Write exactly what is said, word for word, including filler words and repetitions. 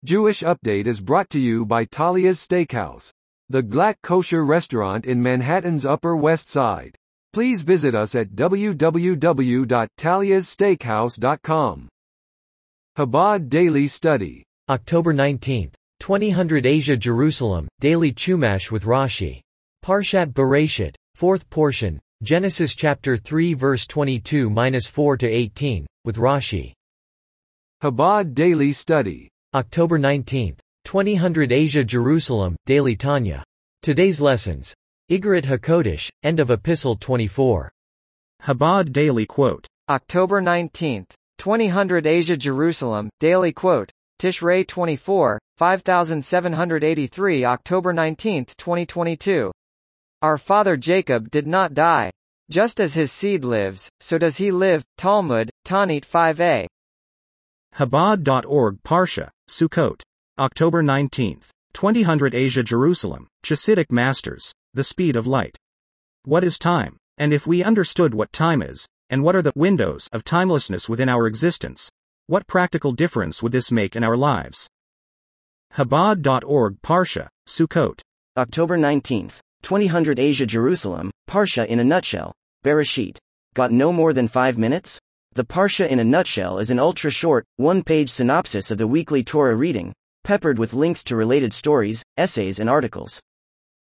Jewish Update is brought to you by Talia's Steakhouse, the Glatt kosher restaurant in Manhattan's Upper West Side. Please visit us at w w w dot talias steakhouse dot com. Chabad Daily Study. October nineteenth. twenty hundred Asia Jerusalem, Daily Chumash with Rashi. Parshat Bereshit, fourth portion, Genesis chapter three verse twenty-two to four to eighteen, with Rashi. Chabad Daily Study. October nineteenth. twenty hundred Asia Jerusalem, Daily Tanya. Today's lessons. Igrit HaKodesh, end of Epistle twenty-four. Chabad Daily Quote. October nineteenth. twenty hundred Asia Jerusalem, Daily Quote. Tishrei twenty-four, five thousand seven hundred eighty-three October nineteenth, twenty twenty-two. Our father Jacob did not die. Just as his seed lives, so does he live. Talmud, Tanit five a. Chabad dot org Parsha, Sukkot. October nineteenth. twenty hundred Asia Jerusalem, Chassidic Masters, the speed of light. What is time? And if we understood what time is, and what are the windows of timelessness within our existence, what practical difference would this make in our lives? Chabad dot org Parsha, Sukkot. October nineteenth. twenty hundred Asia Jerusalem, Parsha in a nutshell. Bereshit. Got no more than five minutes? The Parsha in a nutshell is an ultra-short, one-page synopsis of the weekly Torah reading, peppered with links to related stories, essays and articles.